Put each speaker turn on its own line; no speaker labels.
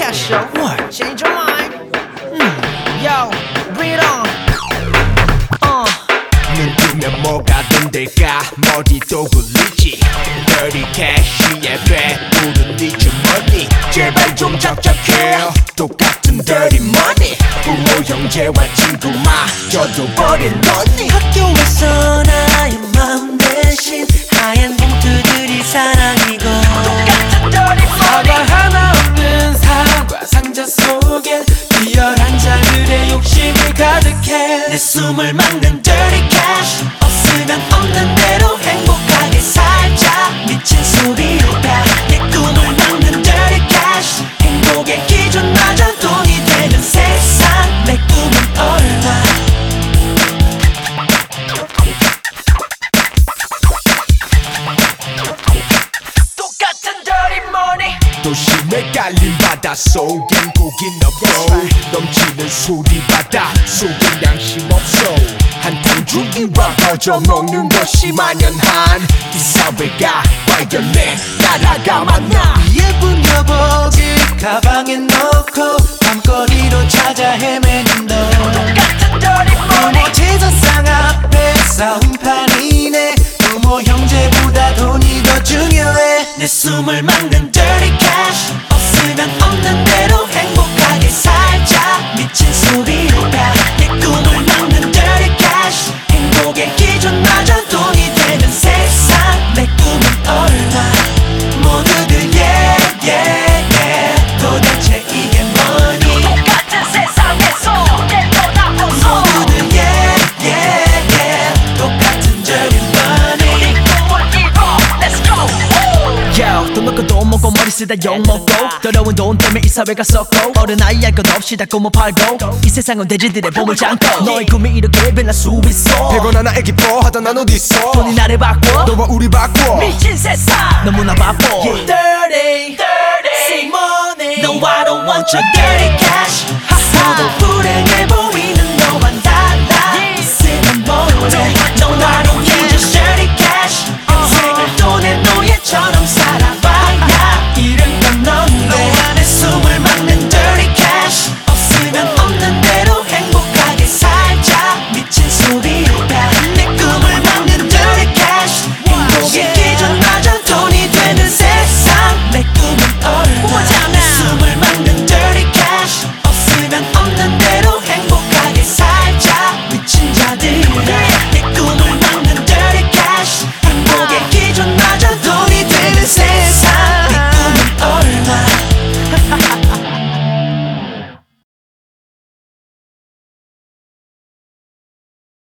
cash, yo.
What?
Change your mind. Yo, bring it on.
눈 뜨면 뭐가든 될까 머리도 굴리지 Dirty cash에 배부른 네 주머니 제발 좀 적적해 똑같은 dirty money 부모 형제와 친구마저도 버린 너니
학교에서 나의 마음 대신 하얀 봉투들이 사랑이고
똑같은 dirty money.
사과 하나 없는 사과 상자 속엔 비열한 자들의 욕심이 가득해 내 숨을 막는 dirty cash 없으면 없는 대로 행복하게 살자 미친 소리로다 내 꿈을 막는 dirty cash 행복의 기준마저 돈이 되는 세상 내 꿈은 얼마
똑같은 dirty money.
도심에 깔린 바다 속엔 고긴 없고 넘치는 소리 바다 속엔 양심 없어 한탕 주기와 거저 먹는 것이 만연한 이 사회가 발견해 나라가 만나
예쁜 여복을 가방에 넣고 밤거리로 찾아 헤매는 너
똑같은 dirty money.
부모 제사상 앞에 싸움판이네 부모 형제보다 돈이 더 중요해 내 숨을 막는 dirty cash 없으면 없는 대로 행복하게 살자 미친 소리로다 내 꿈을 막는 dirty cash 행복의 기준마저 돈이 되는 세상 내 꿈은 얼마 모두들 yeah yeah yeah 도대체 이게 뭐니
똑같은 세상에서 내려다보소.
모두들 yeah yeah yeah 똑같은 dirty money
꿈을 이뤄. Let's go.
Yo, 돈 먹고 돈 먹고 머리 쓰다 욕먹고 더러운 돈 때문에 이 사회가 썩고 어른아이 할 것 없이 다 꼬모 팔고 이 세상은 돼지들의 보물창고 너의 꿈이 이렇게 변할 수 있어
100원 하나에 기뻐하던 난 어딨어
돈이 나를 바꿔
너와 우리 바꿔
미친 세상 너무나 바빠
dirty
See money
No I don't want your dirty cash 모두 불행해 보이는